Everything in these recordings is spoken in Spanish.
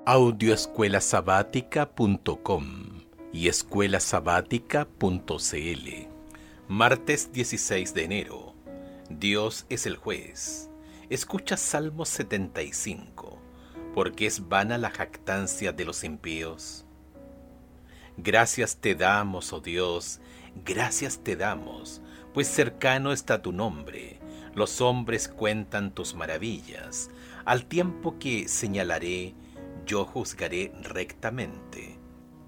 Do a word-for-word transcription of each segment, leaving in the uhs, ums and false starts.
audio escuela sabática punto com y escuela sabática punto c l. Martes dieciséis de enero. Dios es el juez. Escucha Salmo setenta y cinco. ¿Porque es vana la jactancia de los impíos? Gracias te damos, oh Dios, gracias te damos, pues cercano está tu nombre. Los hombres cuentan tus maravillas. Al tiempo que señalaré, yo juzgaré rectamente.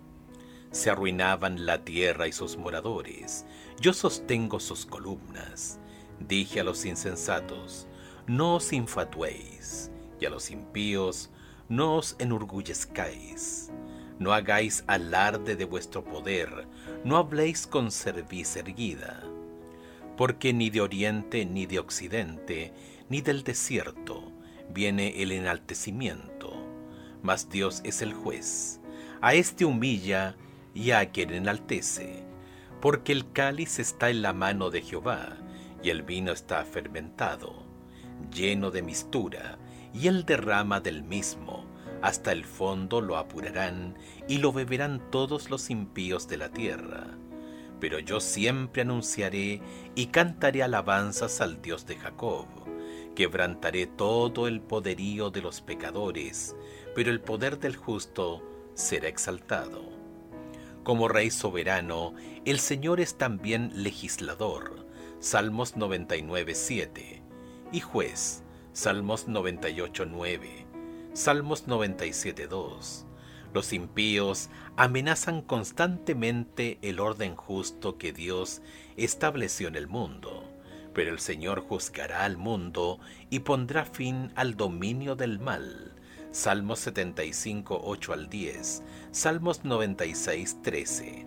Se arruinaban la tierra y sus moradores. Yo sostengo sus columnas. Dije a los insensatos, no os infatuéis, y a los impíos, no os enorgullezcáis. No hagáis alarde de vuestro poder, no habléis con cerviz erguida. Porque ni de oriente, ni de occidente, ni del desierto, viene el enaltecimiento. Mas Dios es el juez. A éste humilla y a quien enaltece. Porque el cáliz está en la mano de Jehová, y el vino está fermentado, lleno de mistura, y él derrama del mismo. Hasta el fondo lo apurarán, y lo beberán todos los impíos de la tierra. Pero yo siempre anunciaré y cantaré alabanzas al Dios de Jacob. Quebrantaré todo el poderío de los pecadores, pero el poder del justo será exaltado. Como Rey soberano, el Señor es también legislador. Salmos noventa y nueve, siete. Y juez, Salmos noventa y ocho, nueve. Salmos noventa y siete, dos. Los impíos amenazan constantemente el orden justo que Dios estableció en el mundo, pero el Señor juzgará al mundo y pondrá fin al dominio del mal. Salmos setenta y cinco, ocho al diez, Salmos noventa y seis, trece.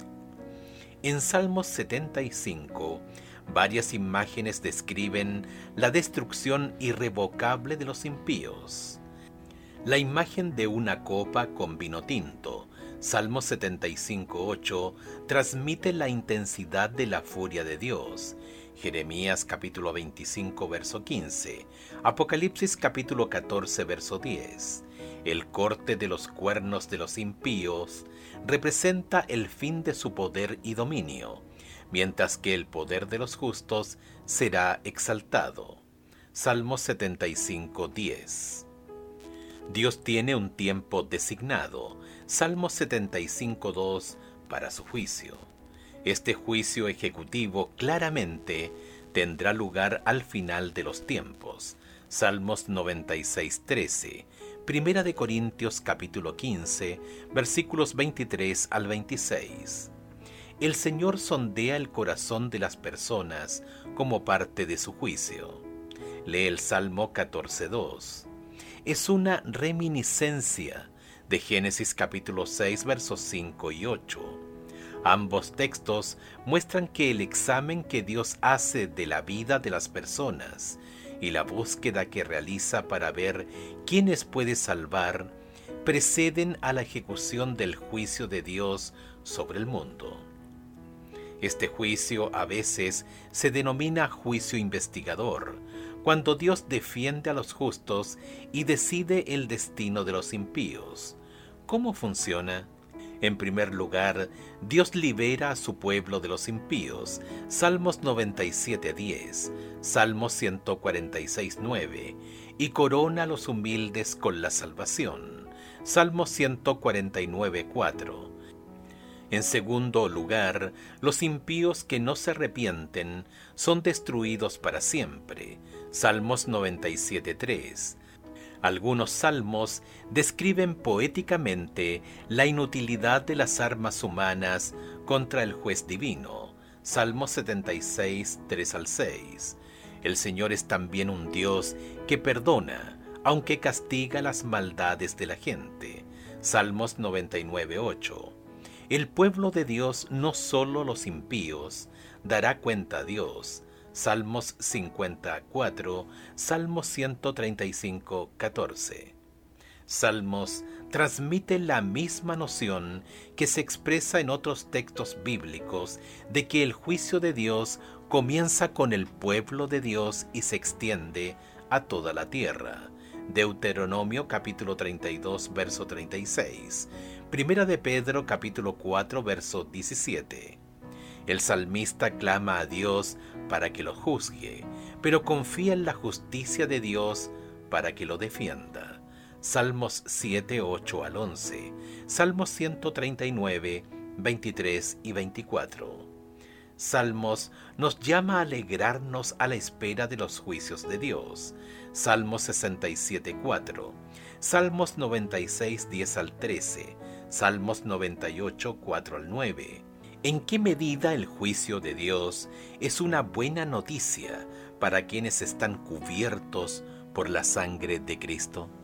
En Salmos setenta y cinco, varias imágenes describen la destrucción irrevocable de los impíos. La imagen de una copa con vino tinto, Salmos setenta y cinco, ocho, transmite la intensidad de la furia de Dios. Jeremías capítulo veinticinco, verso quince, Apocalipsis capítulo catorce, verso diez. El corte de los cuernos de los impíos representa el fin de su poder y dominio, mientras que el poder de los justos será exaltado. Salmos setenta y cinco, diez. Dios tiene un tiempo designado, Salmos setenta y cinco, dos, para su juicio. Este juicio ejecutivo claramente tendrá lugar al final de los tiempos. Salmos noventa y seis, trece, Primera de Corintios capítulo quince, versículos veintitrés al veintiséis. El Señor sondea el corazón de las personas como parte de su juicio. Lee el Salmo catorce, dos. Es una reminiscencia de Génesis capítulo seis, versos cinco y ocho. Ambos textos muestran que el examen que Dios hace de la vida de las personas y la búsqueda que realiza para ver quiénes puede salvar preceden a la ejecución del juicio de Dios sobre el mundo. Este juicio a veces se denomina juicio investigador, cuando Dios defiende a los justos y decide el destino de los impíos. ¿Cómo funciona? En primer lugar, Dios libera a su pueblo de los impíos. Salmos noventa y siete, diez, Salmos ciento cuarenta y seis, nueve, y corona a los humildes con la salvación. Salmos ciento cuarenta y nueve, cuatro. En segundo lugar, los impíos que no se arrepienten son destruidos para siempre. Salmos noventa y siete, tres. Algunos salmos describen poéticamente la inutilidad de las armas humanas contra el juez divino. Salmos setenta y seis, tres al seis. El Señor es también un Dios que perdona, aunque castiga las maldades de la gente. Salmos noventa y nueve, ocho. El pueblo de Dios, no solo los impíos, dará cuenta a Dios. Salmos cincuenta, cuatro, Salmos ciento treinta y cinco, catorce. Salmos transmite la misma noción que se expresa en otros textos bíblicos de que el juicio de Dios comienza con el pueblo de Dios y se extiende a toda la tierra. Deuteronomio capítulo treinta y dos, verso treinta y seis. Primera de Pedro capítulo cuatro, verso diecisiete. El salmista clama a Dios para que lo juzgue, pero confía en la justicia de Dios para que lo defienda. Salmos siete, ocho al once, Salmos ciento treinta y nueve, veintitrés y veinticuatro. Salmos nos llama a alegrarnos a la espera de los juicios de Dios. Salmos sesenta y siete, cuatro, Salmos noventa y seis, diez al trece, Salmos noventa y ocho, cuatro al nueve. ¿En qué medida el juicio de Dios es una buena noticia para quienes están cubiertos por la sangre de Cristo?